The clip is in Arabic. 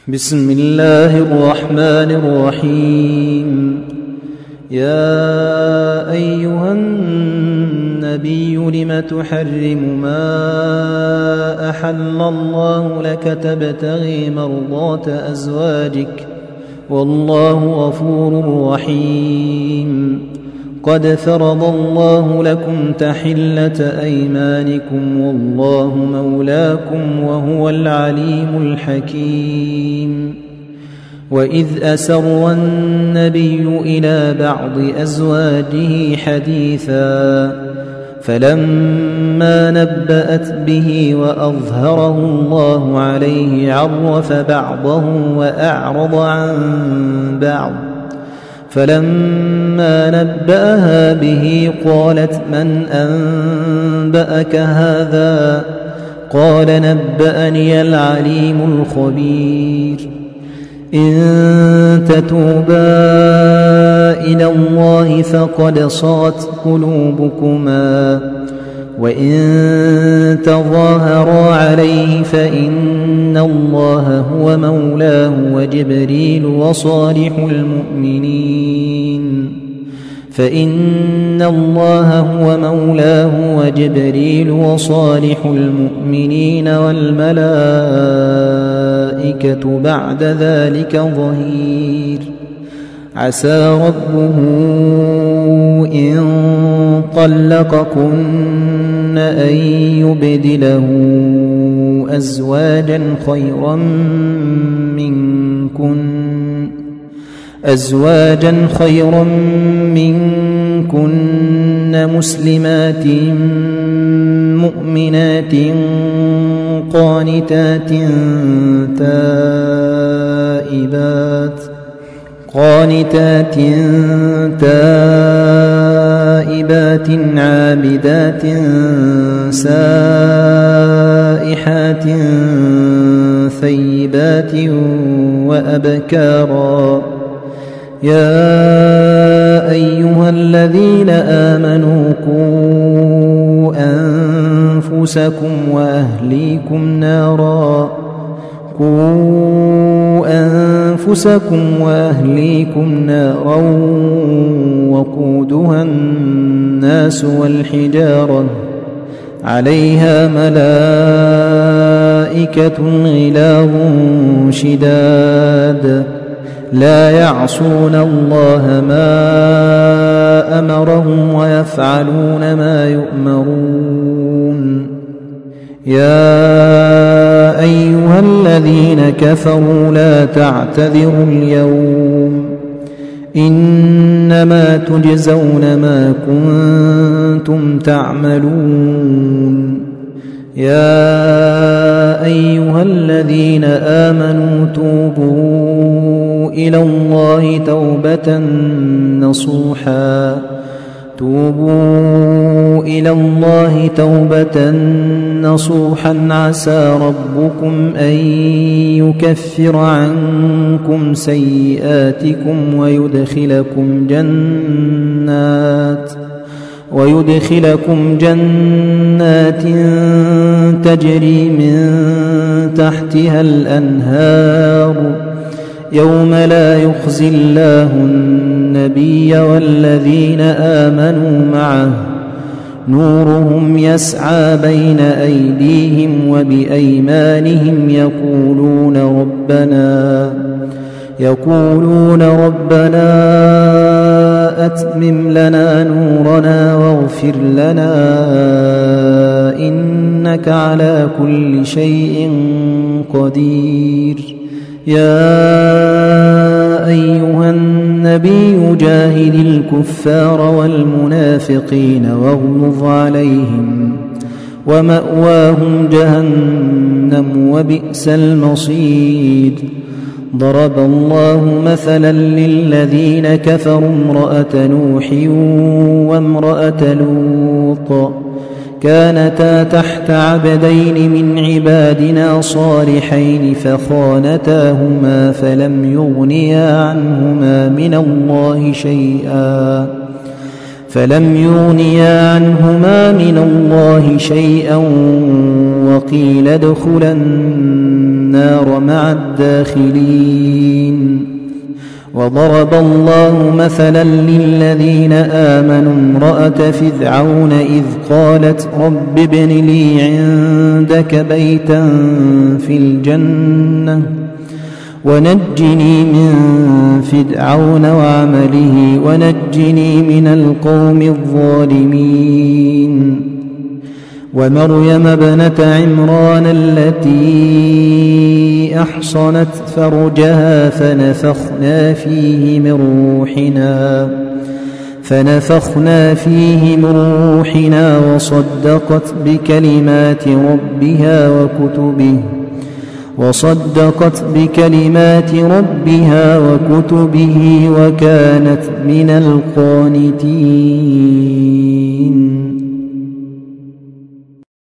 بسم الله الرحمن الرحيم. يا أيها النبي لم تحرم ما أحل الله لك تبتغي مرضات أزواجك والله غفور رحيم. قد فرض الله لكم تحلة أيمانكم والله مولاكم وهو العليم الحكيم. وإذ أسر النبي إلى بعض أزواجه حديثا فلما نبأت به وأظهره الله عليه عرف بعضه وأعرض عن بعض، فلما نبأها به قالت من أنبأك هذا؟ قال نبأني العليم الخبير. إن تتوبا إلى الله فقد صغت قلوبكما وإن تظاهرا عليه فإن الله هو مولاه وجبريل وصالح المؤمنين فإن الله هو مولاه وجبريل وصالح المؤمنين والملائكة بعد ذلك ظهير. عسى ربه إن طلقكن أن يبدله أزواجا خيرا منكن مسلمات مؤمنات قانتات تائبات عابدات سائحات ثيبات وأبكارا. يا أيها الذين آمنوا قوا أنفسكم وأهليكم نارا وقودها الناس والحجارة عليها ملائكة غلاظ شداد لا يعصون الله ما أمرهم ويفعلون ما يؤمرون. يا أيها الذين كفروا لا تعتذروا اليوم إنما تجزون ما كنتم تعملون. يا أيها الذين آمنوا توبوا إلى الله توبة نصوحا عسى ربكم أن يكفر عنكم سيئاتكم ويدخلكم جنات تجري من تحتها الأنهار يوم لا يخزي الله النبي والذين آمنوا معه نورهم يسعى بين أيديهم وبأيمانهم يقولون ربنا أتمم لنا نورنا واغفر لنا إنك على كل شيء قدير. يا أيها النبي جاهد الكفار والمنافقين واغلظ عليهم ومأواهم جهنم وبئس المصير. ضرب الله مثلا للذين كفروا امرأة نوح وامرأة لوط كانتا تحت عبدين من عبادنا صالحين فخانتاهما فلم يغنيا عنهما من الله شيئا وقيل ادخلا النار مع الداخلين. وضرب الله مثلا للذين آمنوا امرأة فرعون إذ قالت رب ابن لي عندك بيتا في الجنة ونجني من فرعون وعمله ونجني من القوم الظالمين. ومريم ابنة عمران التي أحصنت فرجها فنفخنا فيه من روحنا وصدقت بكلمات ربها وكتبه وكانت من القانتين.